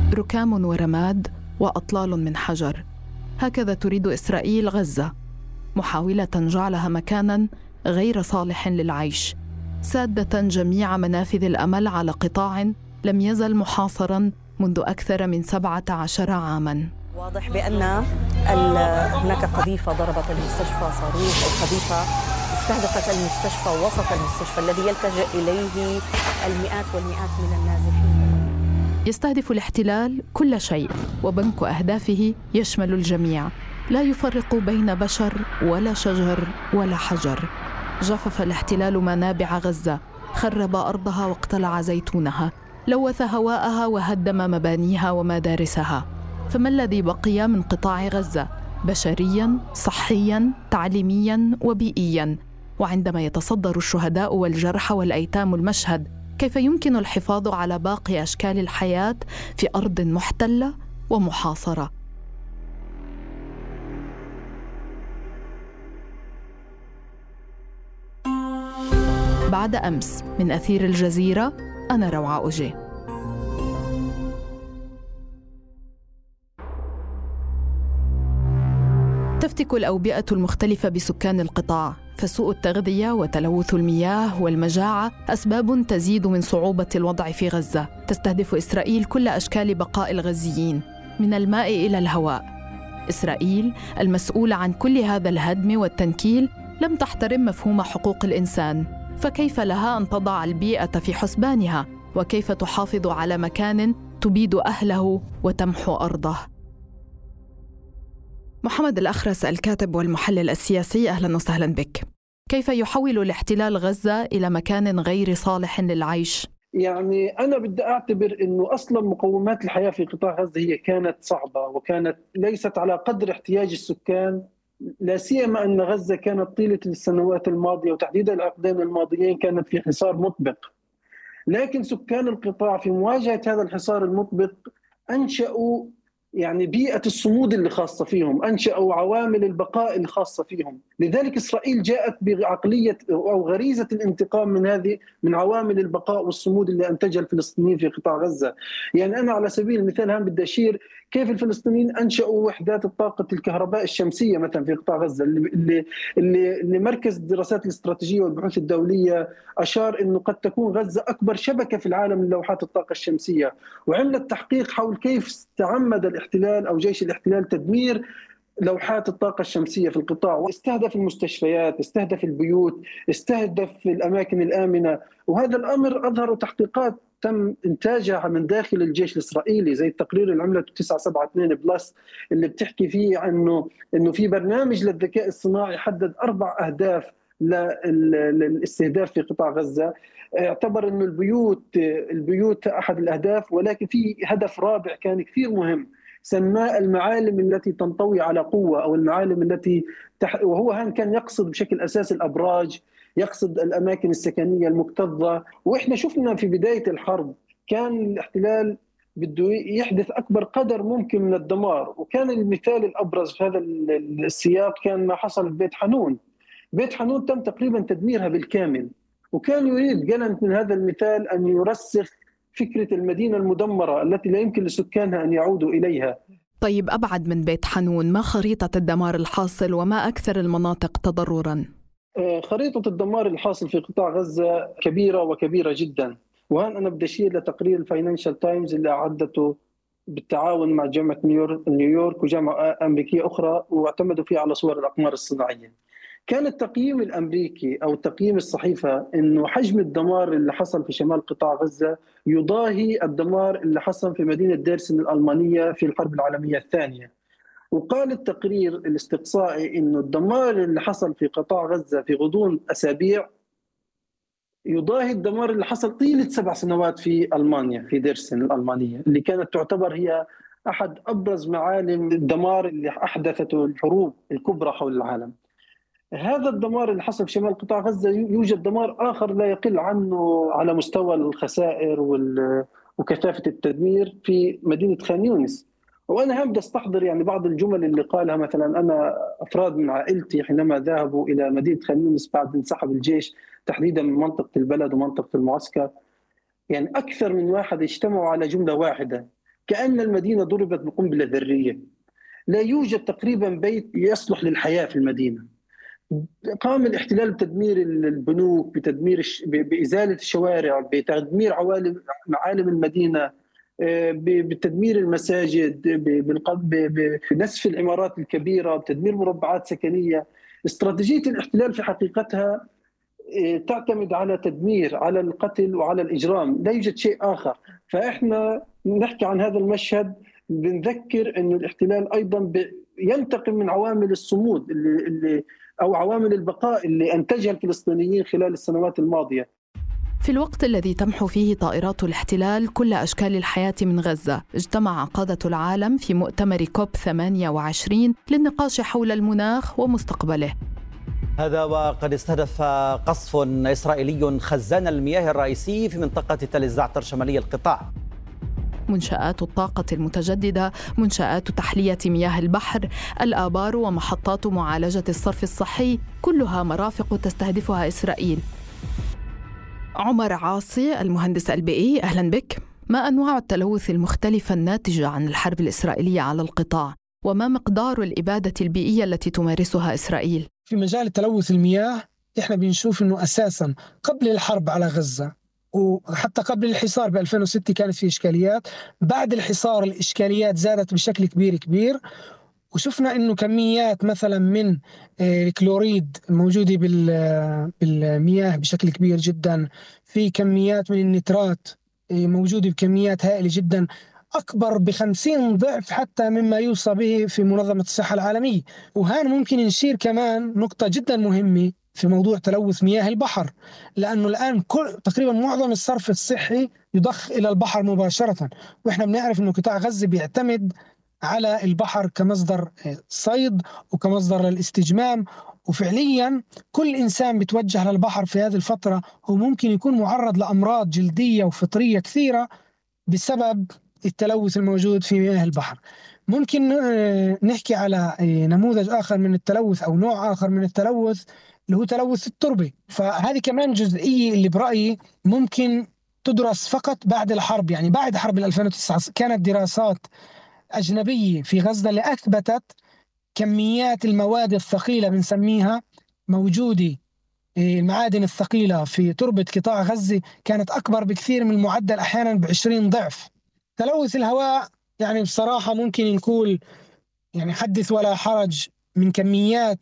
ركام ورماد وأطلال من حجر. هكذا تريد إسرائيل غزة، محاولة جعلها مكاناً غير صالح للعيش، سادة جميع منافذ الأمل على قطاع لم يزل محاصراً منذ أكثر من 17 عاماً. واضح بأن هناك قذيفة ضربت المستشفى، صاروخ أو قذيفة استهدفت المستشفى ووسط المستشفى الذي يلتجئ إليه المئات والمئات من النازحين. يستهدف الاحتلال كل شيء، وبنك أهدافه يشمل الجميع، لا يفرق بين بشر ولا شجر ولا حجر. جفف الاحتلال منابع غزة، خرب أرضها واقتلع زيتونها، لوث هواءها وهدم مبانيها ومدارسها. فما الذي بقي من قطاع غزة بشرياً، صحياً، تعليمياً وبيئياً؟ وعندما يتصدر الشهداء والجرحى والأيتام المشهد، كيف يمكن الحفاظ على باقي أشكال الحياة في أرض محتلة ومحاصرة؟ بعد أمس من أثير الجزيرة، أنا روعة أوجي. تفتك الأوبئة المختلفة بسكان القطاع، فسوء التغذية وتلوث المياه والمجاعة أسباب تزيد من صعوبة الوضع في غزة. تستهدف إسرائيل كل أشكال بقاء الغزيين، من الماء إلى الهواء. إسرائيل المسؤولة عن كل هذا الهدم والتنكيل لم تحترم مفهوم حقوق الإنسان، فكيف لها أن تضع البيئة في حسبانها؟ وكيف تحافظ على مكان تبيد أهله وتمحو أرضه؟ محمد الأخرس، الكاتب والمحلل السياسي، أهلاً وسهلاً بك. كيف يحول الاحتلال غزة إلى مكان غير صالح للعيش؟ يعني أنا بدي أعتبر أنه أصلاً مقومات الحياة في قطاع غزة هي كانت صعبة وكانت ليست على قدر احتياج السكان، لا سيما أن غزة كانت طيلة السنوات الماضية وتحديداً العقدين الماضيين كانت في حصار مطبق. لكن سكان القطاع في مواجهة هذا الحصار المطبق أنشأوا يعني بيئة الصمود اللي خاصة فيهم، أنشأوا عوامل البقاء الخاصة فيهم. لذلك إسرائيل جاءت بعقلية أو غريزة الانتقام من عوامل البقاء والصمود اللي أنتجها الفلسطينيين في قطاع غزة. يعني أنا على سبيل المثال هم بدي أشير كيف الفلسطينيين أنشأوا وحدات الطاقة الكهرباء الشمسية مثلا في قطاع غزة، اللي مركز الدراسات الاستراتيجية والبحوث الدولية أشار أنه قد تكون غزة أكبر شبكة في العالم للوحات الطاقة الشمسية، وعملت تحقيق حول كيف تعمد الاحتلال أو جيش الاحتلال تدمير لوحات الطاقة الشمسية في القطاع، واستهدف المستشفيات، استهدف البيوت، استهدف الأماكن الآمنة. وهذا الأمر أظهر تحقيقات تم إنتاجها من داخل الجيش الإسرائيلي، زي التقرير اللي عملته 972 بلس اللي بتحكي فيه إنه في برنامج للذكاء الصناعي حدد 4 أهداف للاستهداف في قطاع غزة. اعتبر إنه البيوت أحد الأهداف، ولكن في هدف رابع كان كثير مهم سماه المعالم التي تنطوي على قوة، أو المعالم التي وهو كان يقصد بشكل أساسي الأبراج، يقصد الأماكن السكنية المكتظة. وإحنا شفنا في بداية الحرب كان الاحتلال بده يحدث أكبر قدر ممكن من الدمار، وكان المثال الأبرز في هذا السياق كان ما حصل في بيت حنون. بيت حنون تم تقريبا تدميرها بالكامل، وكان يريد جالنت من هذا المثال أن يرسخ فكرة المدينة المدمرة التي لا يمكن لسكانها أن يعودوا إليها. طيب، أبعد من بيت حنون، ما خريطة الدمار الحاصل وما أكثر المناطق تضرراً؟ خريطة الدمار الحاصل في قطاع غزة كبيرة وكبيرة جداً. وهون أنا بدي أشير لتقرير الفاينانشال تايمز اللي أعدته بالتعاون مع جامعة نيويورك وجامعة أمريكية أخرى، واعتمدوا فيه على صور الأقمار الصناعية. كان التقييم الأمريكي أو تقييم الصحيفة إنه حجم الدمار اللي حصل في شمال قطاع غزة يضاهي الدمار اللي حصل في مدينة ديرسن الألمانية في الحرب العالمية الثانية. وقال التقرير الاستقصائي إنه الدمار اللي حصل في قطاع غزة في غضون أسابيع يضاهي الدمار اللي حصل طيلة 7 سنوات في ألمانيا، في ديرسن الألمانية، اللي كانت تعتبر هي أحد أبرز معالم الدمار اللي أحدثته الحروب الكبرى حول العالم. هذا الدمار اللي حصل في شمال قطاع غزة يوجد دمار آخر لا يقل عنه على مستوى الخسائر وكثافة التدمير في مدينة خان يونس. وأنا هم بدي أستحضر يعني بعض الجمل اللي قالها مثلا أنا أفراد من عائلتي حينما ذهبوا إلى مدينة خان يونس بعد انسحب الجيش تحديدا من منطقة البلد ومنطقة المعسكر. يعني أكثر من واحد اجتمعوا على جملة واحدة، كأن المدينة ضربت بقنبلة ذرية. لا يوجد تقريبا بيت يصلح للحياة في المدينة. قام الاحتلال بتدمير البنوك، بإزالة الشوارع، بتدمير معالم المدينة، بتدمير المساجد، بنسف العمارات الكبيرة، بتدمير مربعات سكنية. استراتيجية الاحتلال في حقيقتها تعتمد على تدمير، على القتل وعلى الإجرام، لا يوجد شيء آخر. فإحنا نحكي عن هذا المشهد بنذكر أن الاحتلال أيضا ينتقم من عوامل الصمود أو عوامل البقاء اللي أنتجها الفلسطينيين خلال السنوات الماضية. في الوقت الذي تمحو فيه طائرات الاحتلال كل أشكال الحياة من غزة، اجتمع قادة العالم في مؤتمر كوب 28 للنقاش حول المناخ ومستقبله. هذا وقد استهدف قصف إسرائيلي خزان المياه الرئيسي في منطقة تل الزعتر شمالي القطاع. منشآت الطاقة المتجددة، منشآت تحلية مياه البحر، الآبار ومحطات معالجة الصرف الصحي، كلها مرافق تستهدفها إسرائيل. عمر عاصي المهندس البيئي، أهلا بك. ما أنواع التلوث المختلفة الناتجة عن الحرب الإسرائيلية على القطاع؟ وما مقدار الإبادة البيئية التي تمارسها إسرائيل؟ في مجال تلوث المياه إحنا بنشوف أنه أساساً قبل الحرب على غزة وحتى قبل الحصار ب 2006 كانت في إشكاليات. بعد الحصار الإشكاليات زادت بشكل كبير، وشفنا أنه كميات مثلا من الكلوريد موجودة بالمياه بشكل كبير جدا، في كميات من النترات موجودة بكميات هائلة جدا، أكبر ب50 ضعف حتى مما يوصى به في منظمة الصحة العالمية. وهان ممكن نشير كمان نقطة جدا مهمة في موضوع تلوث مياه البحر، لأنه الآن تقريبا معظم الصرف الصحي يضخ إلى البحر مباشرة، وإحنا بنعرف أنه قطاع غزة بيعتمد على البحر كمصدر صيد وكمصدر للاستجمام. وفعليا كل إنسان بيتوجه للبحر في هذه الفترة هو ممكن يكون معرض لأمراض جلدية وفطرية كثيرة بسبب التلوث الموجود في مياه البحر. ممكن نحكي على نموذج آخر من التلوث أو نوع آخر من التلوث اللي هو تلوث التربة. فهذه كمان جزئية اللي برأيي ممكن تدرس فقط بعد الحرب، يعني بعد حرب 2009 كانت دراسات أجنبية في غزة اللي أثبتت كميات المواد الثقيلة بنسميها موجودة، المعادن الثقيلة في تربة قطاع غزة كانت أكبر بكثير من المعدل، أحيانا ب20 ضعف. تلوث الهواء يعني بصراحة ممكن نقول يعني حدث ولا حرج من كميات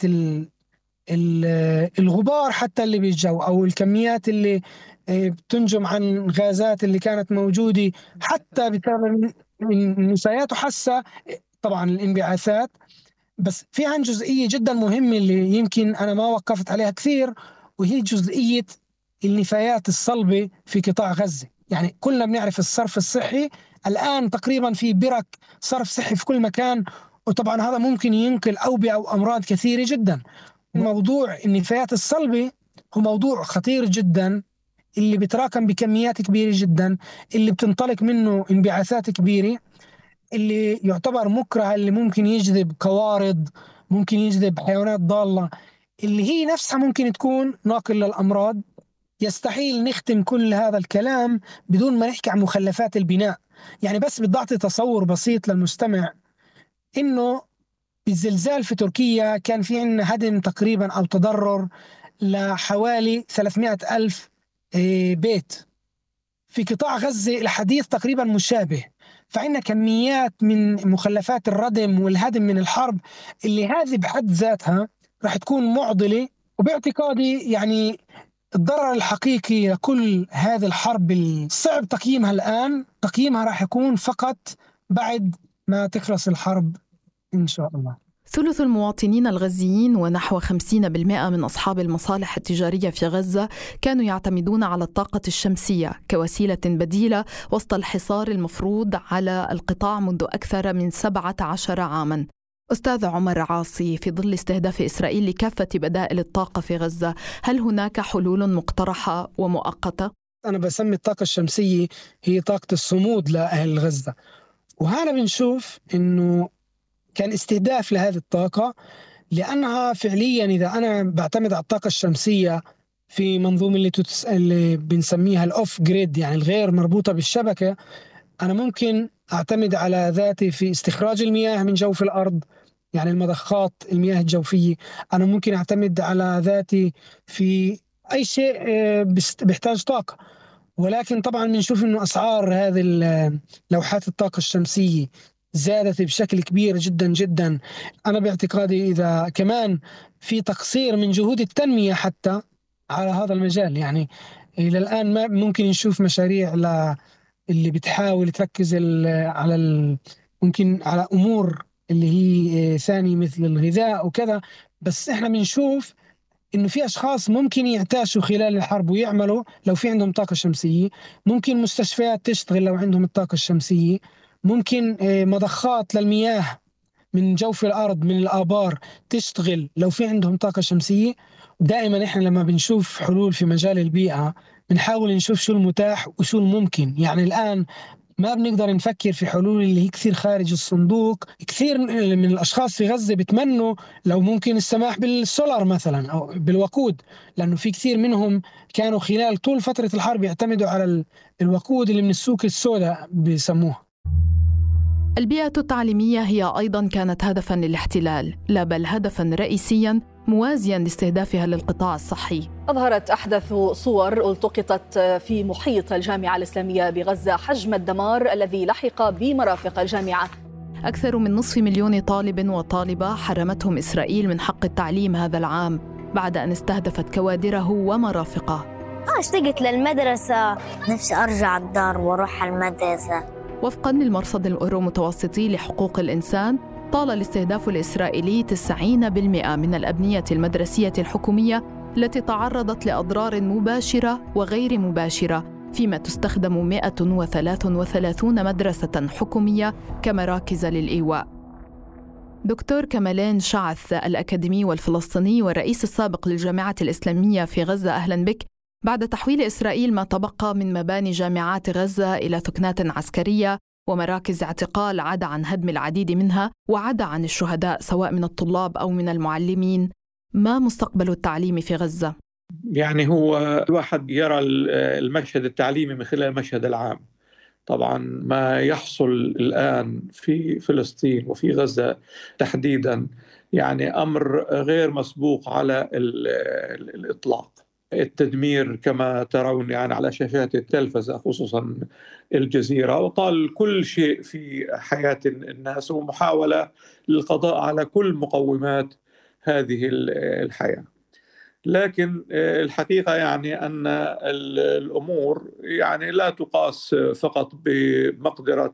الغبار حتى اللي بالجو، أو الكميات اللي بتنجم عن غازات اللي كانت موجودة حتى بسبب النفايات وحسة طبعا الانبعاثات. بس في عن جزئية جدا مهمة اللي يمكن أنا ما وقفت عليها كثير، وهي جزئية النفايات الصلبة في قطاع غزة. يعني كلنا بنعرف الصرف الصحي الآن تقريبا في برك صرف صحي في كل مكان، وطبعا هذا ممكن ينقل أوبئة أو أمراض كثيرة جدا. موضوع النفايات الصلبة هو موضوع خطير جدا، اللي بتراكم بكميات كبيرة جدا، اللي بتنطلق منه انبعاثات كبيرة، اللي يعتبر مكره، اللي ممكن يجذب قوارض، ممكن يجذب حيوانات ضالة، اللي هي نفسها ممكن تكون ناقل للأمراض. يستحيل نختم كل هذا الكلام بدون ما نحكي عن مخلفات البناء. يعني بس بدي أعطي تصور بسيط للمستمع، إنه بالزلزال في تركيا كان في عندنا هدم تقريبا أو تضرر لحوالي 300,000 بيت. في قطاع غزة الحديث تقريبا مشابه، فعندنا كميات من مخلفات الردم والهدم من الحرب، اللي هذه بحد ذاتها راح تكون معضلة. وباعتقادي يعني الضرر الحقيقي لكل هذه الحرب الصعب تقييمها الآن، تقييمها راح يكون فقط بعد ما تخلص الحرب إن شاء الله. ثلث المواطنين الغزيين ونحو 50% من أصحاب المصالح التجارية في غزة كانوا يعتمدون على الطاقة الشمسية كوسيلة بديلة وسط الحصار المفروض على القطاع منذ أكثر من 17 عاماً. أستاذ عمر عاصي، في ظل استهداف إسرائيل لكافة بدائل الطاقة في غزة، هل هناك حلول مقترحة ومؤقتة؟ أنا بسمي الطاقة الشمسية هي طاقة الصمود لأهل غزة، وهنا بنشوف إنه كان استهداف لهذه الطاقة، لأنها فعليا إذا أنا بعتمد على الطاقة الشمسية في منظومة اللي بنسميها الأوف جريد، يعني الغير مربوطة بالشبكة، أنا ممكن أعتمد على ذاتي في استخراج المياه من جوف الأرض، يعني المضخات المياه الجوفية. أنا ممكن أعتمد على ذاتي في أي شيء بيحتاج طاقة. ولكن طبعا بنشوف إنه أسعار هذه لوحات الطاقة الشمسية زادت بشكل كبير جدا جدا. أنا باعتقادي إذا كمان في تقصير من جهود التنمية حتى على هذا المجال، يعني إلى الآن ما ممكن نشوف مشاريع اللي بتحاول تركز ممكن على أمور اللي هي ثاني مثل الغذاء وكذا. بس إحنا بنشوف إنه في أشخاص ممكن يعتاشوا خلال الحرب ويعملوا لو في عندهم طاقة شمسية. ممكن مستشفيات تشتغل لو عندهم الطاقة الشمسية. ممكن مضخات للمياه من جوف الأرض من الآبار تشتغل لو في عندهم طاقة شمسية. دائما إحنا لما بنشوف حلول في مجال البيئة بنحاول نشوف شو المتاح وشو الممكن. يعني الآن ما بنقدر نفكر في حلول اللي هي كثير خارج الصندوق. كثير من الأشخاص في غزة بتمنوا لو ممكن السماح بالسولار مثلا أو بالوقود، لأنه في كثير منهم كانوا خلال طول فترة الحرب يعتمدوا على الوقود اللي من السوق السوداء بيسموه. البيئة التعليمية هي أيضاً كانت هدفاً للاحتلال، لا بل هدفاً رئيسياً موازياً لاستهدافها للقطاع الصحي. أظهرت أحدث صور التقطت في محيط الجامعة الإسلامية بغزة حجم الدمار الذي لحق بمرافق الجامعة. أكثر من 500,000 طالب وطالبة حرمتهم إسرائيل من حق التعليم هذا العام بعد أن استهدفت كوادره ومرافقه. اشتقت للمدرسة، نفسي أرجع الدار وأروح المدرسة. وفقاً للمرصد الأورومتوسطي لحقوق الإنسان، طال الاستهداف الإسرائيلي 90% من الأبنية المدرسية الحكومية التي تعرضت لأضرار مباشرة وغير مباشرة، فيما تستخدم 133 مدرسة حكومية كمراكز للإيواء. دكتور كمالين شعث الأكاديمي والفلسطيني والرئيس السابق للجامعة الإسلامية في غزة، أهلاً بك. بعد تحويل إسرائيل ما تبقى من مباني جامعات غزة إلى ثكنات عسكرية ومراكز اعتقال عدا عن هدم العديد منها وعدا عن الشهداء سواء من الطلاب أو من المعلمين، ما مستقبل التعليم في غزة؟ يعني هو الواحد يرى المشهد التعليمي من خلال المشهد العام. طبعا ما يحصل الآن في فلسطين وفي غزة تحديدا يعني أمر غير مسبوق على الإطلاق. التدمير كما ترون يعني على شاشات التلفزة خصوصا الجزيرة، وطال كل شيء في حياة الناس ومحاولة للقضاء على كل مقومات هذه الحياة. لكن الحقيقة يعني أن الأمور يعني لا تقاس فقط بمقدرة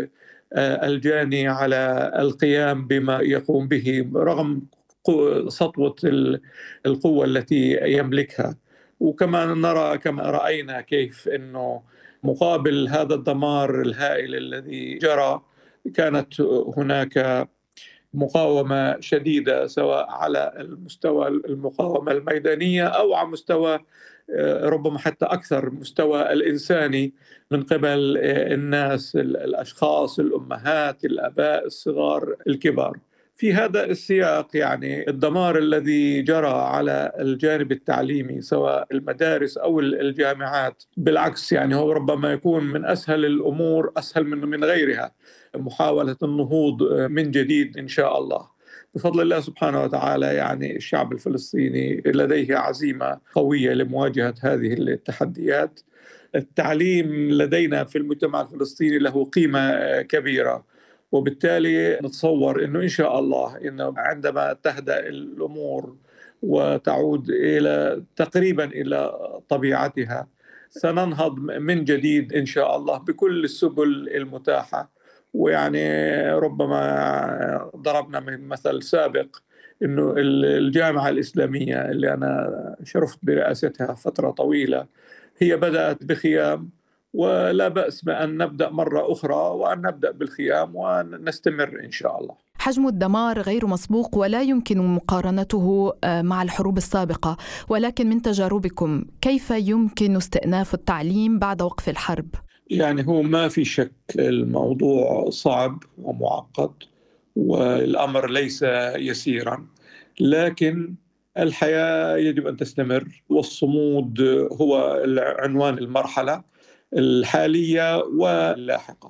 الجاني على القيام بما يقوم به رغم سطوة القوة التي يملكها. وكما نرى كما رأينا كيف أنه مقابل هذا الدمار الهائل الذي جرى كانت هناك مقاومة شديدة سواء على المستوى المقاومة الميدانية أو على مستوى ربما حتى أكثر مستوى الإنساني من قبل الناس، الأشخاص، الأمهات، الآباء، الصغار، الكبار. في هذا السياق يعني الدمار الذي جرى على الجانب التعليمي سواء المدارس أو الجامعات بالعكس يعني هو ربما يكون من أسهل الأمور، أسهل من غيرها، محاولة النهوض من جديد إن شاء الله بفضل الله سبحانه وتعالى. يعني الشعب الفلسطيني لديه عزيمة قوية لمواجهة هذه التحديات. التعليم لدينا في المجتمع الفلسطيني له قيمة كبيرة، وبالتالي نتصور أنه إن شاء الله إنه عندما تهدأ الأمور وتعود تقريبا إلى طبيعتها سننهض من جديد إن شاء الله بكل السبل المتاحة. ويعني ربما ضربنا من مثل سابق إنه الجامعة الإسلامية اللي أنا شرفت برئاستها فترة طويلة هي بدأت بخيام، ولا بأس بأن نبدأ مرة أخرى وأن نبدأ بالخيام ونستمر إن شاء الله. حجم الدمار غير مسبوق ولا يمكن مقارنته مع الحروب السابقة، ولكن من تجاربكم كيف يمكن استئناف التعليم بعد وقف الحرب؟ يعني هو ما في شك الموضوع صعب ومعقد والأمر ليس يسيرا، لكن الحياة يجب أن تستمر والصمود هو عنوان المرحلة الحالية واللاحقة.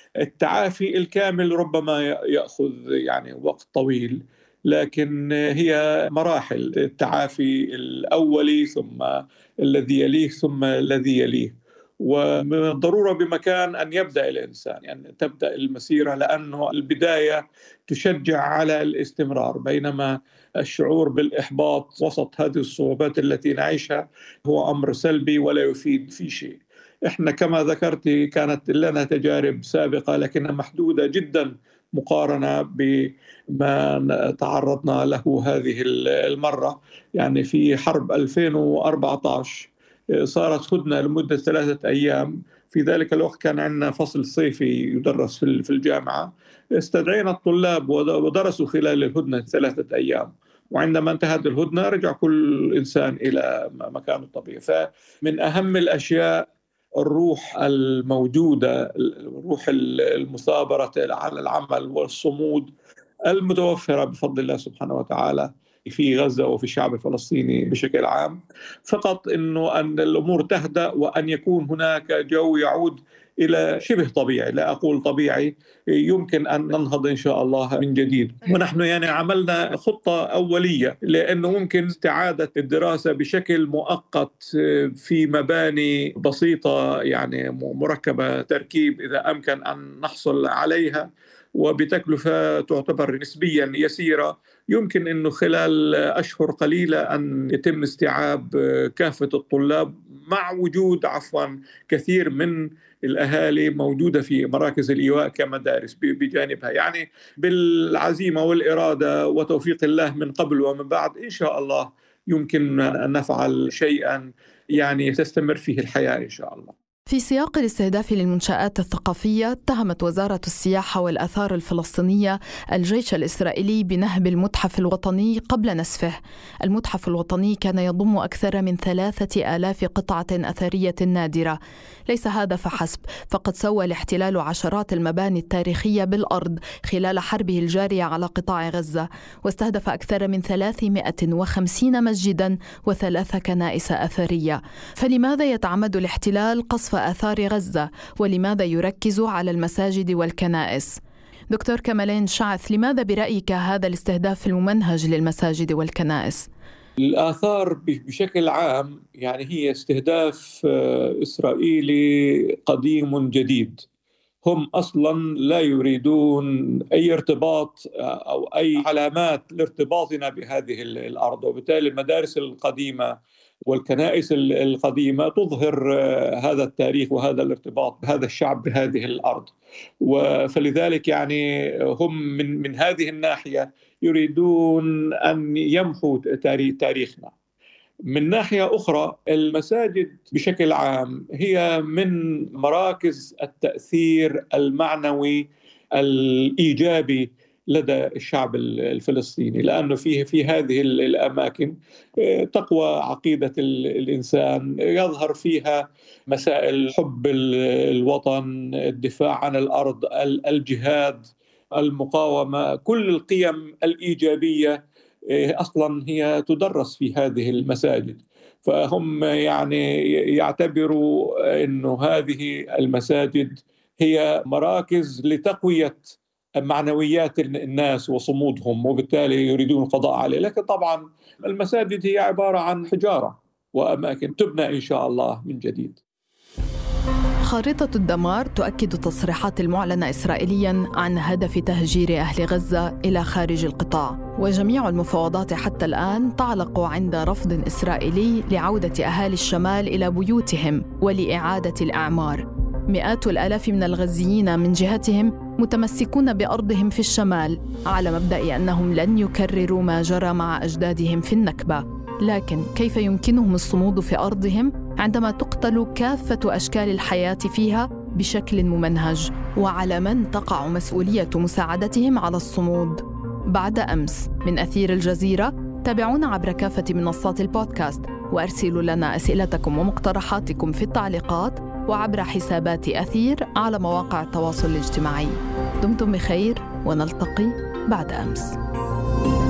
التعافي الكامل ربما يأخذ يعني وقت طويل، لكن هي مراحل، التعافي الأولي ثم الذي يليه ثم الذي يليه. ومن الضرورة بمكان أن يبدأ الإنسان، يعني تبدأ المسيرة، لأنه البداية تشجع على الاستمرار، بينما الشعور بالإحباط وسط هذه الصعوبات التي نعيشها هو أمر سلبي ولا يفيد في شيء. إحنا كما ذكرت كانت لنا تجارب سابقة لكنها محدودة جدا مقارنة بما تعرضنا له هذه المرة. يعني في حرب 2014 صارت هدنة لمدة 3 أيام. في ذلك الوقت كان عندنا فصل صيفي يدرس في الجامعة، استدعينا الطلاب ودرسوا خلال الهدنة 3 أيام، وعندما انتهت الهدنة رجع كل إنسان إلى مكانه الطبيعي. فمن أهم الأشياء الروح الموجودة، روح المثابرة على العمل والصمود المتوفرة بفضل الله سبحانه وتعالى في غزة وفي الشعب الفلسطيني بشكل عام. فقط أن الأمور تهدأ وأن يكون هناك جو يعود إلى شبه طبيعي، لا أقول طبيعي، يمكن أن ننهض إن شاء الله من جديد. ونحن يعني عملنا خطة أولية، لأنه ممكن استعادة الدراسة بشكل مؤقت في مباني بسيطة يعني مركبة تركيب إذا أمكن أن نحصل عليها، وبتكلفة تعتبر نسبيا يسيرة. يمكن أنه خلال أشهر قليلة أن يتم استيعاب كافة الطلاب، مع وجود كثير من الأهالي موجودة في مراكز الإيواء كمدارس بجانبها. يعني بالعزيمة والإرادة وتوفيق الله من قبل ومن بعد إن شاء الله يمكن أن نفعل شيئا يعني تستمر فيه الحياة إن شاء الله. في سياق الاستهداف للمنشآت الثقافية، اتهمت وزارة السياحة والآثار الفلسطينية الجيش الإسرائيلي بنهب المتحف الوطني قبل نسفه. المتحف الوطني كان يضم أكثر من 3000 قطعة أثرية نادرة. ليس هذا فحسب، فقد سوى الاحتلال عشرات المباني التاريخية بالأرض خلال حربه الجارية على قطاع غزة، واستهدف أكثر من 350 مسجداً و3 كنائس أثرية. فلماذا يتعمد الاحتلال قصف آثار غزة، ولماذا يركز على المساجد والكنائس؟ دكتور كمالين شعث، لماذا برأيك هذا الاستهداف الممنهج للمساجد والكنائس؟ الآثار بشكل عام يعني هي استهداف إسرائيلي قديم جديد. هم أصلا لا يريدون أي ارتباط أو أي علامات لارتباطنا بهذه الأرض، وبالتالي المدارس القديمة والكنائس القديمة تظهر هذا التاريخ وهذا الارتباط بهذا الشعب بهذه الأرض. فلذلك يعني هم من هذه الناحية يريدون أن يمحوا تاريخنا. من ناحية أخرى المساجد بشكل عام هي من مراكز التأثير المعنوي الإيجابي لدى الشعب الفلسطيني، لأنه في هذه الأماكن تقوى عقيدة الإنسان، يظهر فيها مسائل حب الوطن، الدفاع عن الأرض، الجهاد، المقاومة، كل القيم الإيجابية أصلا هي تدرس في هذه المساجد. فهم يعني يعتبروا أنه هذه المساجد هي مراكز لتقوية معنويات الناس وصمودهم، وبالتالي يريدون القضاء عليه. لكن طبعا المساجد هي عبارة عن حجارة وأماكن تبنى إن شاء الله من جديد. خارطة الدمار تؤكد تصريحات المعلنة إسرائيلياً عن هدف تهجير أهل غزة إلى خارج القطاع، وجميع المفاوضات حتى الآن تعلق عند رفض إسرائيلي لعودة أهالي الشمال إلى بيوتهم ولإعادة الأعمار. مئات الآلاف من الغزيين من جهتهم متمسكون بأرضهم في الشمال على مبدأ أنهم لن يكرروا ما جرى مع أجدادهم في النكبة. لكن كيف يمكنهم الصمود في أرضهم عندما تقتل كافة أشكال الحياة فيها بشكل ممنهج؟ وعلى من تقع مسؤولية مساعدتهم على الصمود؟ بعد أمس من أثير الجزيرة، تابعونا عبر كافة منصات البودكاست، وأرسلوا لنا أسئلتكم ومقترحاتكم في التعليقات وعبر حسابات أثير على مواقع التواصل الاجتماعي. دمتم بخير، ونلتقي بعد أمس.